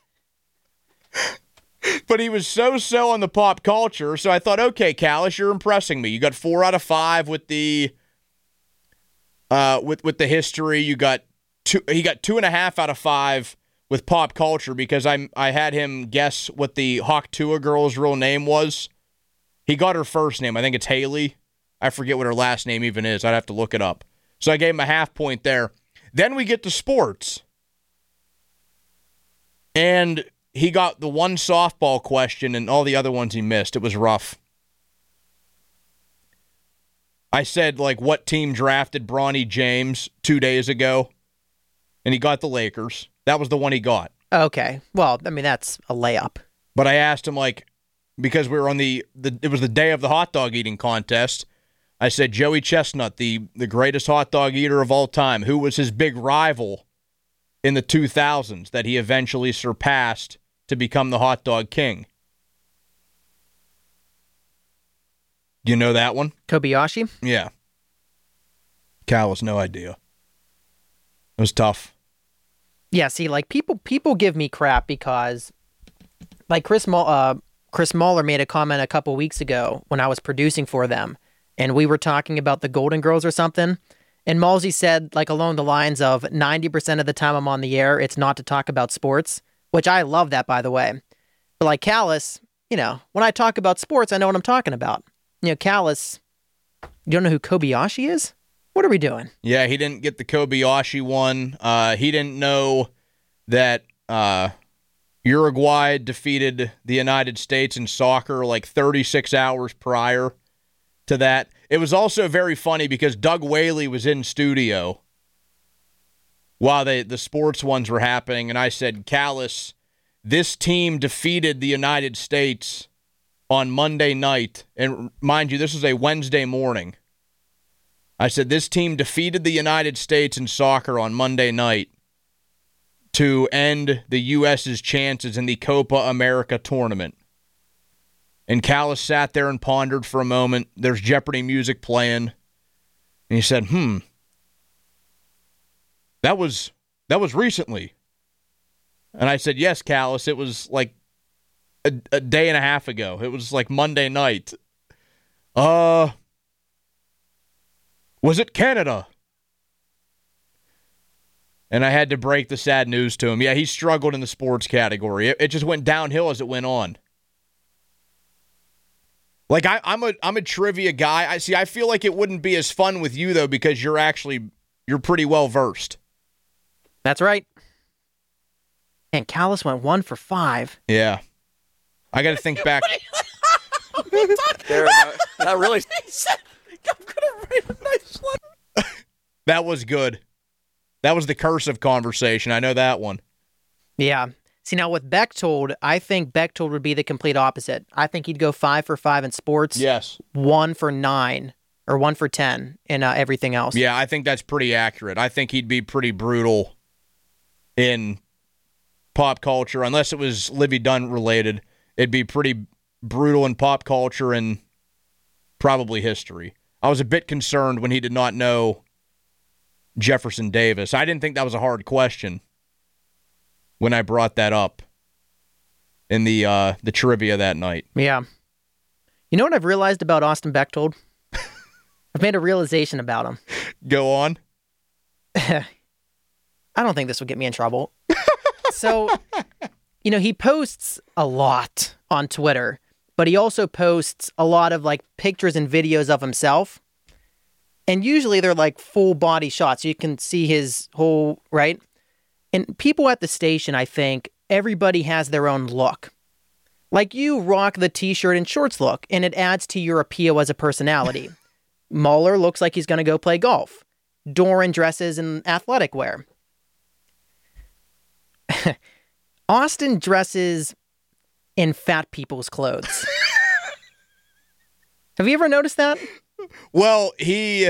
But he was so on the pop culture, so I thought, okay, Callus, you're impressing me. You got 4 out of 5 with the with the history. He got 2.5 out of 5 with pop culture because I had him guess what the Hawk Tuah girl's real name was. He got her first name. I think it's Haley. I forget what her last name even is. I'd have to look it up. So I gave him a half point there. Then we get to sports. And he got the one softball question and all the other ones he missed. It was rough. I said, what team drafted Bronny James 2 days ago? And he got the Lakers. That was the one he got. Okay. Well, I mean, that's a layup. But I asked him, because we were on it was the day of the hot dog eating contest. I said, Joey Chestnut, the greatest hot dog eater of all time, who was his big rival in the 2000s that he eventually surpassed to become the hot dog king? Do you know that one? Kobayashi? Yeah. Cal has no idea. It was tough. Yeah, see, people give me crap because, Chris Muller made a comment a couple weeks ago when I was producing for them, and we were talking about the Golden Girls or something, and Malsey said, along the lines of 90% of the time I'm on the air, it's not to talk about sports, which I love that, by the way. But Callus, when I talk about sports, I know what I'm talking about. Callus, you don't know who Kobayashi is? What are we doing? Yeah, he didn't get the Kobayashi one. He didn't know that Uruguay defeated the United States in soccer 36 hours prior to that. It was also very funny because Doug Whaley was in studio while the sports ones were happening, and I said, Callus, this team defeated the United States on Monday night. And mind you, this was a Wednesday morning. I said, this team defeated the United States in soccer on Monday night to end the U.S.'s chances in the Copa America tournament. And Callus sat there and pondered for a moment. There's Jeopardy music playing. And he said, that was recently. And I said, yes, Callus, it was a day and a half ago. It was Monday night. Was it Canada? And I had to break the sad news to him. Yeah, he struggled in the sports category. It just went downhill as it went on. I'm a trivia guy. I feel like it wouldn't be as fun with you though because you're pretty well versed. That's right. And Callus went 1 for 5. Yeah. I got to think back. That really. I'm gonna write a nice letter. That was good. That was the cursive conversation. I know that one. Yeah. See, now with Bechtold, I think Bechtold would be the complete opposite. I think he'd go 5 for 5 in sports. Yes. 1 for 9 or 1 for 10 in everything else. Yeah, I think that's pretty accurate. I think he'd be pretty brutal in pop culture, unless it was Livy Dunn related. It'd be pretty brutal in pop culture and probably history. I was a bit concerned when he did not know Jefferson Davis. I didn't think that was a hard question when I brought that up in the trivia that night. Yeah. You know what I've realized about Austin Bechtold? I've made a realization about him. Go on. I don't think this would get me in trouble. So, he posts a lot on Twitter, but he also posts a lot of like pictures and videos of himself. And usually they're like full body shots. You can see his whole, right? And people at the station, I think, everybody has their own look. Like you rock the t-shirt and shorts look, and it adds to your appeal as a personality. Mueller looks like he's going to go play golf. Doran dresses in athletic wear. Austin dresses in fat people's clothes. Have you ever noticed that? Well, he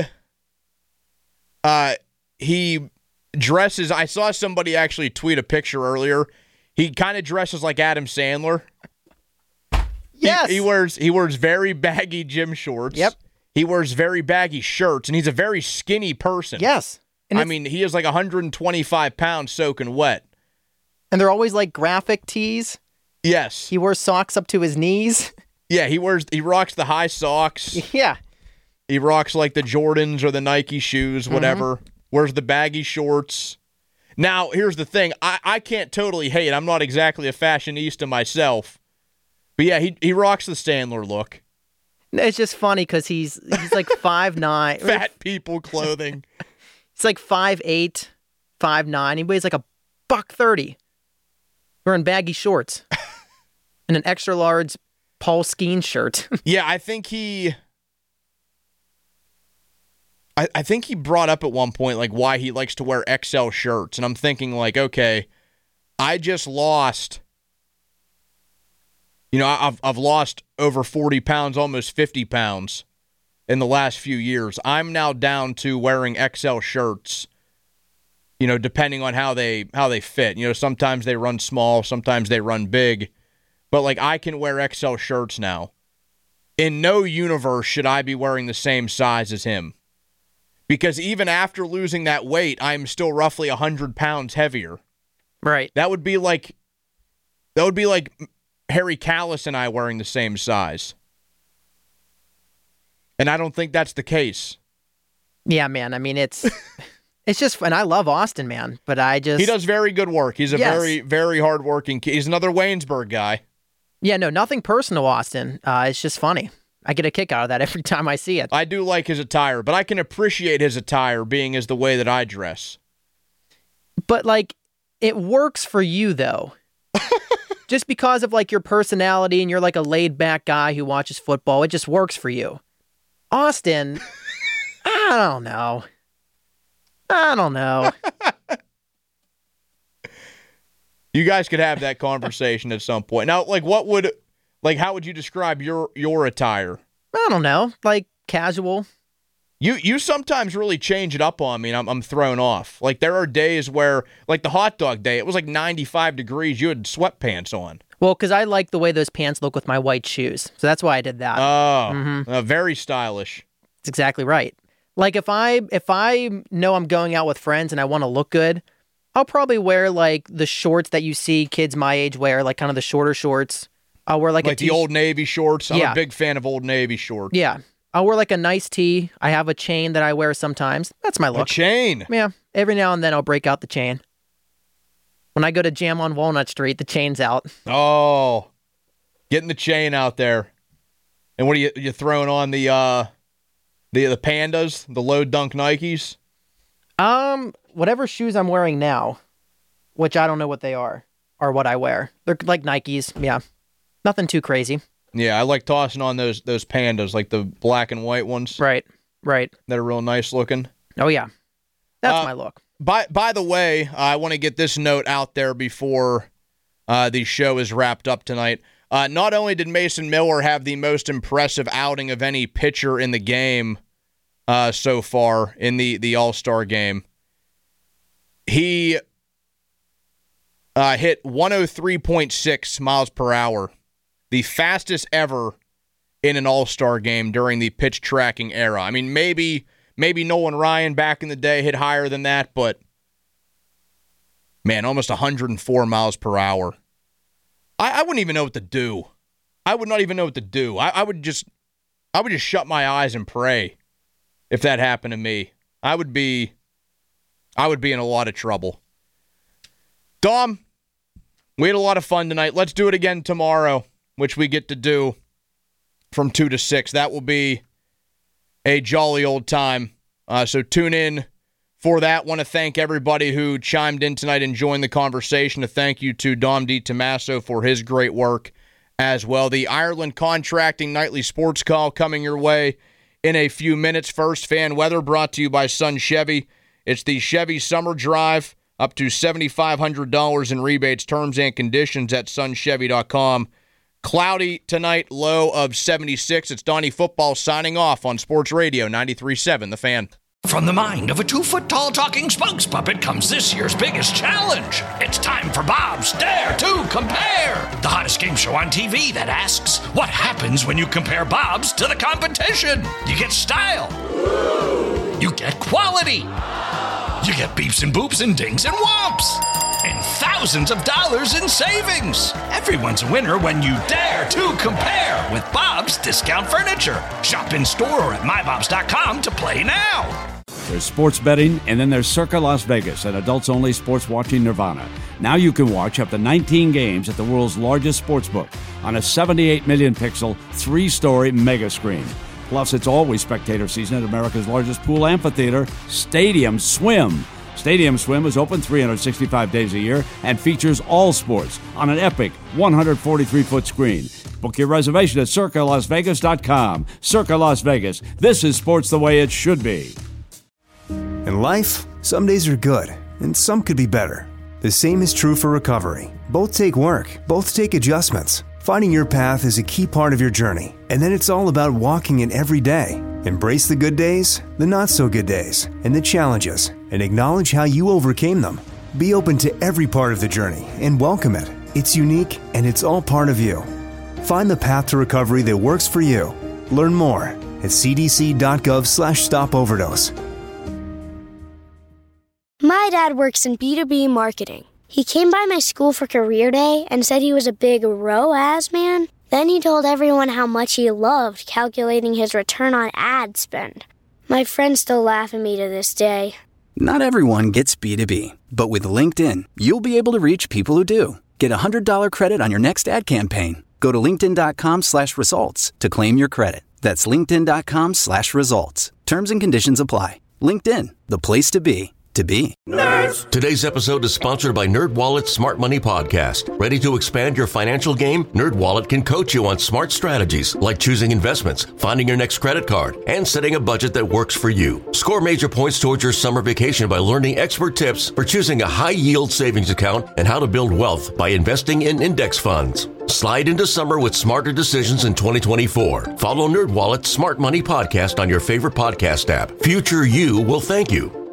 dresses. I saw somebody actually tweet a picture earlier. He kind of dresses like Adam Sandler. Yes. He wears very baggy gym shorts. Yep. He wears very baggy shirts, and he's a very skinny person. Yes. I mean, he is like 125 pounds soaking wet. And they're always like graphic tees. Yes. He wears socks up to his knees. Yeah, he rocks the high socks. Yeah. He rocks like the Jordans or the Nike shoes, whatever. Wears the baggy shorts. Now, here's the thing. I can't totally hate. I'm not exactly a fashionista myself. But yeah, he rocks the Sandler look. It's just funny because he's like 5'9". Fat people clothing. He's like 5'8", 5'9". He weighs like $130. Wearing baggy shorts. And an extra large Paul Skeen shirt. Yeah, I think he brought up at one point like why he likes to wear XL shirts. And I'm thinking like, okay, I just lost... I've lost over 40 pounds, almost 50 pounds in the last few years. I'm now down to wearing XL shirts, depending on how they fit. Sometimes they run small, sometimes they run big. But, like, I can wear XL shirts now. In no universe should I be wearing the same size as him. Because even after losing that weight, I'm still roughly 100 pounds heavier. Right. That would be like Harry Callis and I wearing the same size. And I don't think that's the case. Yeah, man. I mean, it's just, and I love Austin, man, but he does very good work. He's a Yes. very, very hardworking kid. He's another Waynesburg guy. Yeah, no, nothing personal, Austin. It's just funny. I get a kick out of that every time I see it. I do like his attire, but I can appreciate his attire being as the way that I dress. But, like, it works for you, though. Just because of, like, your personality and you're, like, a laid-back guy who watches football, it just works for you. Austin, I don't know. You guys could have that conversation at some point. Now, like, how would you describe your attire? I don't know. Like, casual. You sometimes really change it up on me, and I'm thrown off. Like, there are days where, like the hot dog day, it was like 95 degrees. You had sweatpants on. Well, because I like the way those pants look with my white shoes. So that's why I did that. Oh, very stylish. That's exactly right. Like, if I know I'm going out with friends and I want to look good, I'll probably wear, like, the shorts that you see kids my age wear, like kind of the shorter shorts. I'll wear, like the Old Navy shorts. I'm a big fan of Old Navy shorts. Yeah. I'll wear, like, a nice tee. I have a chain that I wear sometimes. That's my look. A chain? Yeah. Every now and then I'll break out the chain. When I go to Jam on Walnut Street, the chain's out. Oh, getting the chain out there. And what are you throwing on the Pandas, the low dunk Nikes? Whatever shoes I'm wearing now, which I don't know what they are what I wear. They're like Nikes. Yeah. Nothing too crazy. Yeah, I like tossing on those Pandas, like the black and white ones. Right. That are real nice looking. Oh, yeah. That's my look. By the way, I want to get this note out there before the show is wrapped up tonight. Not only did Mason Miller have the most impressive outing of any pitcher in the game so far in the All-Star game, he hit 103.6 miles per hour, the fastest ever in an All-Star game during the pitch tracking era. I mean, maybe Nolan Ryan back in the day hit higher than that, but Man, almost 104 miles per hour. I wouldn't even know what to do. I would not even know what to do. I would just shut my eyes and pray if that happened to me. I would be in a lot of trouble. Dom, we had a lot of fun tonight. Let's do it again tomorrow, which we get to do from 2 to 6. That will be a jolly old time. So tune in for that. Want to thank everybody who chimed in tonight and joined the conversation. A thank you to Dom DiTomaso for his great work as well. The Ireland Contracting Nightly Sports Call coming your way in a few minutes. First, fan weather brought to you by Sun Chevy. It's the Chevy Summer Drive, up to $7,500 in rebates, terms and conditions at sunchevy.com. Cloudy tonight, low of 76. It's Donnie Football signing off on Sports Radio 93.7 The Fan. From the mind of a 2-foot-tall talking spokes puppet comes this year's biggest challenge. It's time for Bob's Dare to Compare, the hottest game show on TV that asks, what happens when you compare Bob's to the competition? You get style. You get quality. You get beeps and boops and dings and whomps. And thousands of dollars in savings. Everyone's a winner when you dare to compare with Bob's Discount Furniture. Shop in store or at mybobs.com to play now. There's sports betting, and then there's Circa Las Vegas, an adults-only sports watching nirvana. Now you can watch up to 19 games at the world's largest sportsbook on a 78 million pixel, 3-story mega screen. Plus, it's always spectator season at America's largest pool amphitheater, Stadium Swim. Stadium Swim is open 365 days a year and features all sports on an epic 143-foot screen. Book your reservation at CircaLasVegas.com. Circa Las Vegas. This is sports the way it should be. In life, some days are good, and some could be better. The same is true for recovery. Both take work, both take adjustments. Finding your path is a key part of your journey, and then it's all about walking it every day. Embrace the good days, the not-so-good days, and the challenges, and acknowledge how you overcame them. Be open to every part of the journey and welcome it. It's unique, and it's all part of you. Find the path to recovery that works for you. Learn more at cdc.gov/stopoverdose. My dad works in B2B marketing. He came by my school for career day and said he was a big ROAS man. Then he told everyone how much he loved calculating his return on ad spend. My friends still laugh at me to this day. Not everyone gets B2B, but with LinkedIn, you'll be able to reach people who do. Get a $100 credit on your next ad campaign. Go to linkedin.com/results to claim your credit. That's linkedin.com/results. Terms and conditions apply. LinkedIn, the place to be. Nerds. Today's episode is sponsored by NerdWallet's Smart Money Podcast. Ready to expand your financial game? NerdWallet can coach you on smart strategies like choosing investments, finding your next credit card, and setting a budget that works for you. Score major points towards your summer vacation by learning expert tips for choosing a high-yield savings account and how to build wealth by investing in index funds. Slide into summer with smarter decisions in 2024. Follow NerdWallet's Smart Money Podcast on your favorite podcast app. Future you will thank you.